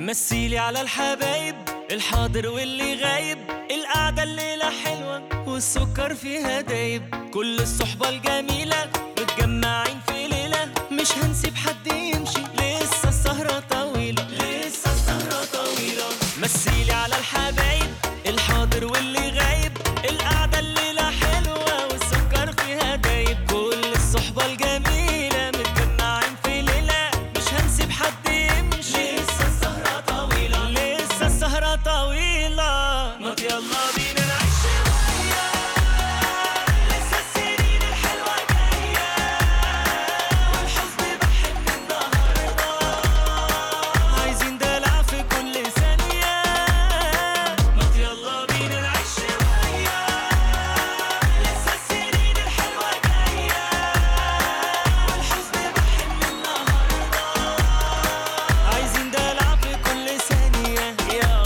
مثيلي على الحبايب الحاضر واللي غايب، القعدة الليلة حلوة والسكر فيها دايب، كل الصحبة الجميلة متجمعين في ليلة، مش هنسيب حد يمشي، لسه السهرة طويلة، لسه السهرة طويلة. مثيلي على الحبايب الحاضر واللي غايب، القعدة الليلة حلوة والسكر فيها دايب، كل الصحبة الجميلة متجمعين في ليلة، مش هنسيب حد يمشي، لسه السهرة طويلة، لسه السهرة طويلة. ما يلا بينا نعيش شوية، لسه السنين الحلوة جاية، والحزن بحن النهاردة، عايزين دلع في كل ثانية. ما يلا بينا نعيش شوية، لسه السنين الحلوة جاية، والحزن بحن النهاردة، عايزين دلع في كل ثانية. يلا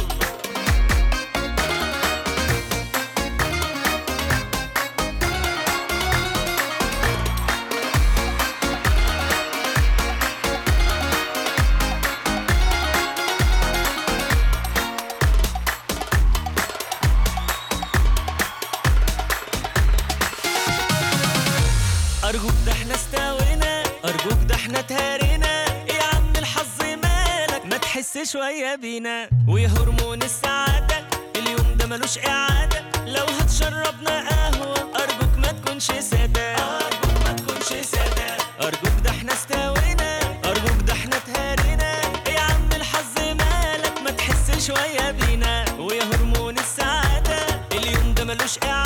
أرجوك ده احنا استوينا، أرجوك ده احنا تهارينا، يا عم الحظ مالك ما تحس شوية بينا، ويا هرمون السعادة اليوم ده ملوش إعادة، لو هتشربنا قهوة أرجوك ما تكونش سادة، أرجوك ما تكونش سادة، أرجوك ده احنا استوينا، أرجوك ده احنا تهارينا، يا عم الحظ مالك ما تحس شوية بينا، ويا هرمون السعادة اليوم ده ملوش إعادة.